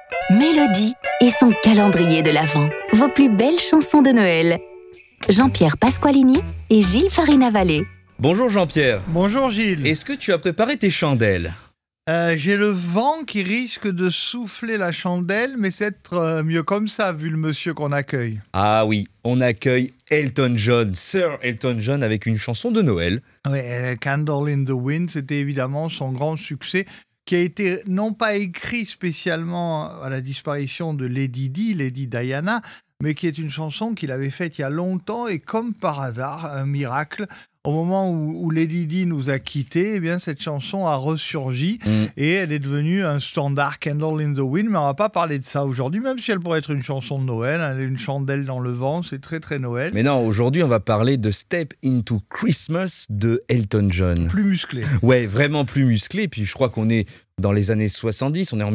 Mélodie et son calendrier de l'Avent. Vos plus belles chansons de Noël. Jean-Pierre Pasqualini et Gilles Farina-Vallée. Bonjour Jean-Pierre. Bonjour Gilles. Est-ce que tu as préparé tes chandelles ? J'ai le vent qui risque de souffler la chandelle, mais c'est mieux comme ça, vu le monsieur qu'on accueille. Ah oui, on accueille Elton John, Sir Elton John, avec une chanson de Noël. Oui, Candle in the Wind, c'était évidemment son grand succès, qui a été non pas écrit spécialement à la disparition de Lady Diana, mais qui est une chanson qu'il avait faite il y a longtemps, et comme par hasard, un miracle, au moment où Lady Di nous a quittés, eh bien, cette chanson a ressurgi et elle est devenue un standard, Candle in the Wind, mais on ne va pas parler de ça aujourd'hui, même si elle pourrait être une chanson de Noël, elle est une chandelle dans le vent, c'est très très Noël. Mais non, aujourd'hui on va parler de Step Into Christmas de Elton John. Plus musclé. Ouais, vraiment plus musclé, puis je crois qu'on est dans les années 70, on est en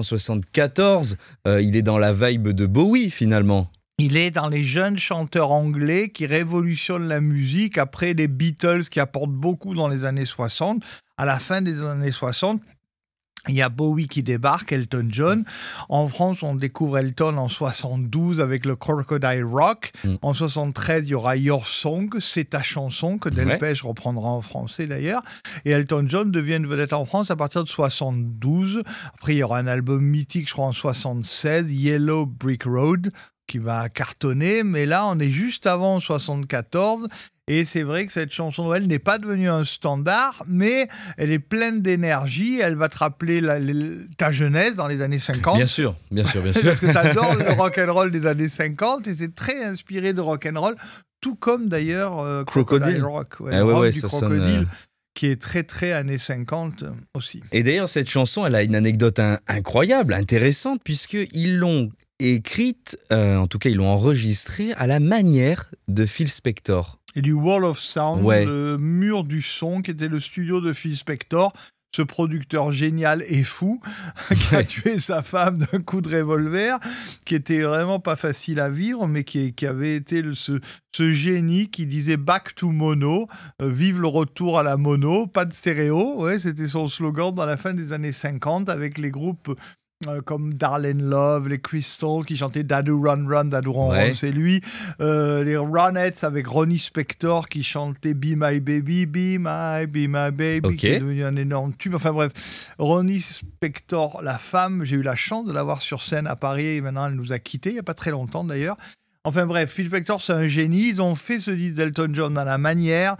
1974, il est dans la vibe de Bowie finalement. Il est dans les jeunes chanteurs anglais qui révolutionnent la musique après les Beatles qui apportent beaucoup dans les années 60. À la fin des années 60, il y a Bowie qui débarque, Elton John. En France, on découvre Elton en 72 avec le Crocodile Rock. En 73, il y aura Your Song, c'est ta chanson, que Delpech reprendra en français d'ailleurs. Et Elton John devient une vedette en France à partir de 72. Après, il y aura un album mythique, je crois, en 76, Yellow Brick Road, qui va cartonner, mais là on est juste avant 74 et c'est vrai que cette chanson de Noël n'est pas devenue un standard, mais elle est pleine d'énergie, elle va te rappeler ta jeunesse dans les années 50. Bien sûr. Parce que t'adores le rock'n'roll des années 50 et c'est très inspiré de rock'n'roll, tout comme d'ailleurs Crocodile Rock, le rock du Crocodile. Qui est très très années 50 aussi. Et d'ailleurs cette chanson, elle a une anecdote incroyable, intéressante, puisqu'ils l'ont écrite, en tout cas ils l'ont enregistrée à la manière de Phil Spector. Et du Wall of Sound, le mur du son, qui était le studio de Phil Spector, ce producteur génial et fou, qui a tué sa femme d'un coup de revolver, qui était vraiment pas facile à vivre, mais qui avait été ce génie qui disait « Back to mono », vive le retour à la mono, pas de stéréo. Ouais, c'était son slogan dans la fin des années 50, avec les groupes comme Darlene Love, les Crystals qui chantaient Dadu Run Run, Dadu Run Run, c'est lui. Les Ronettes avec Ronnie Spector qui chantait Be My Baby, Be My Baby, qui est devenu un énorme tube. Enfin bref, Ronnie Spector, la femme, j'ai eu la chance de la voir sur scène à Paris et maintenant elle nous a quittés, il n'y a pas très longtemps d'ailleurs. Enfin bref, Phil Spector, c'est un génie. Ils ont fait ce disque d'Elton John à la manière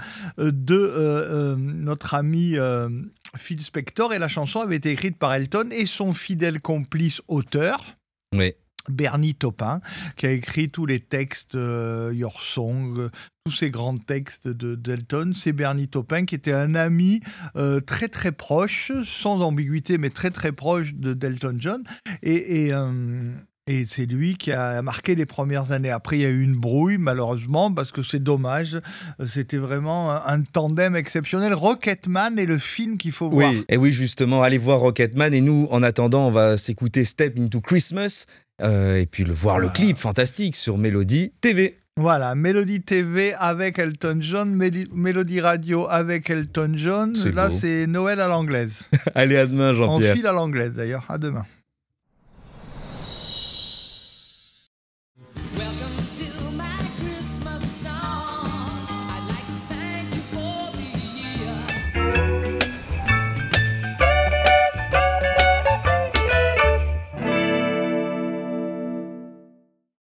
de notre ami Phil Spector. Et la chanson avait été écrite par Elton et son fidèle complice auteur, Bernie Taupin, qui a écrit tous les textes, Your Song, tous ces grands textes d'Elton. C'est Bernie Taupin qui était un ami très très proche, sans ambiguïté, mais très très proche d'Elton John. Et c'est lui qui a marqué les premières années. Après, il y a eu une brouille, malheureusement, parce que c'est dommage. C'était vraiment un tandem exceptionnel. Rocketman est le film qu'il faut voir. Et oui, justement, allez voir Rocketman. Et nous, en attendant, on va s'écouter Step Into Christmas. Et puis voir le clip fantastique sur Mélodie TV. Voilà, Mélodie TV avec Elton John, Mélodie Radio avec Elton John. Là, c'est Noël à l'anglaise. Allez, à demain, Jean-Pierre. En file à l'anglaise, d'ailleurs. À demain.